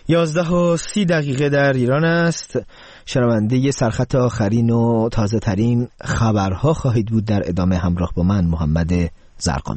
11:30 در ایران است. شنونده سرخط آخرین و تازه ترین خبرها خواهید بود. در ادامه همراه با من محمد زرقامی.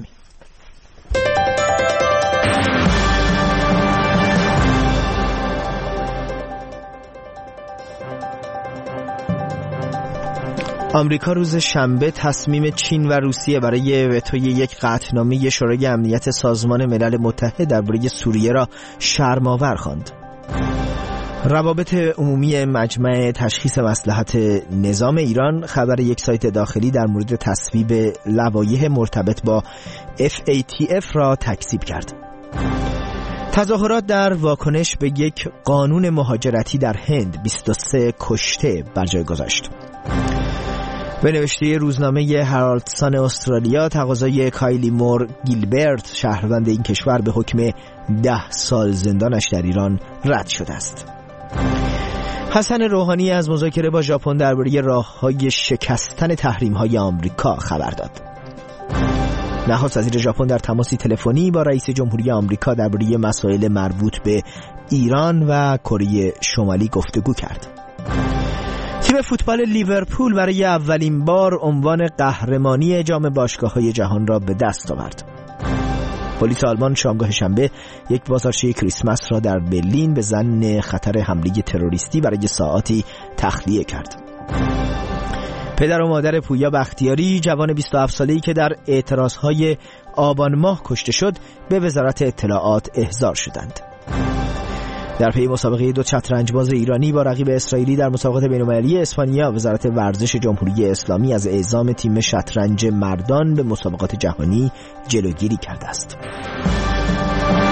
آمریکا روز شنبه تصمیم چین و روسیه برای وتوی یک قطعنامه شورای امنیت سازمان ملل متحد درباره سوریه را شرم‌آور خواند. روابط عمومی مجمع تشخیص مصلحت نظام ایران خبر یک سایت داخلی در مورد تصویب لوایح مرتبط با FATF را تکذیب کرد. تظاهرات در واکنش به یک قانون مهاجرتی در هند 23 کشته بر جای گذاشت. به نوشته روزنامه هرالد سان استرالیا، تقاضای کایلی مور گیلبرت شهروند این کشور به حکم 10 سال زندانش در ایران رد شده است. حسن روحانی از مذاکره با ژاپن درباره راه‌های شکستن تحریم‌های آمریکا خبر داد. نخست وزیر ژاپن در تماسی تلفنی با رئیس جمهوری آمریکا درباره مسائل مربوط به ایران و کره شمالی گفتگو کرد. تیم فوتبال لیورپول برای اولین بار عنوان قهرمانی جام باشگاه‌های جهان را به دست آورد. پلیس آلمان شامگاه شنبه یک بازارچه کریسمس را در برلین به ظن خطر حمله تروریستی برای ساعاتی تخلیه کرد. پدر و مادر پویا بختیاری، جوان 27 ساله‌ای که در اعتراضهای آبان ماه کشته شد، به وزارت اطلاعات احضار شدند. در پی مسابقه 2 شطرنجباز ایرانی با رقیب اسرائیلی در مسابقات بین‌المللی اسپانیا، وزارت ورزش جمهوری اسلامی از اعزام تیم شطرنج مردان به مسابقات جهانی جلوگیری کرده است.